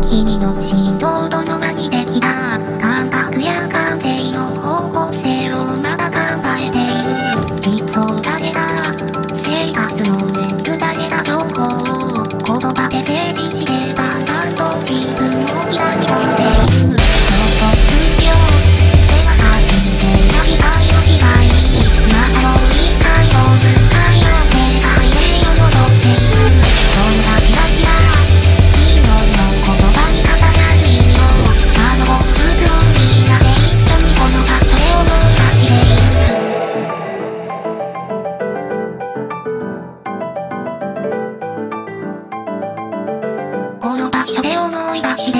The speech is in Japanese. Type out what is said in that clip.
君の心臓との間にできた感覚や感性の方向性をまだ考えている。実装された生活の上にされた情報を言葉で整理してだんだんと自分を抱き込んでいる。卒業では初めてな時代の時代にまたもう一回を迎えよう世界へよ戻っている。そんな気がした昨日の言葉に重なる意味をあの僕をみんなで一緒にこの場所で思い出している。この場所で思い出して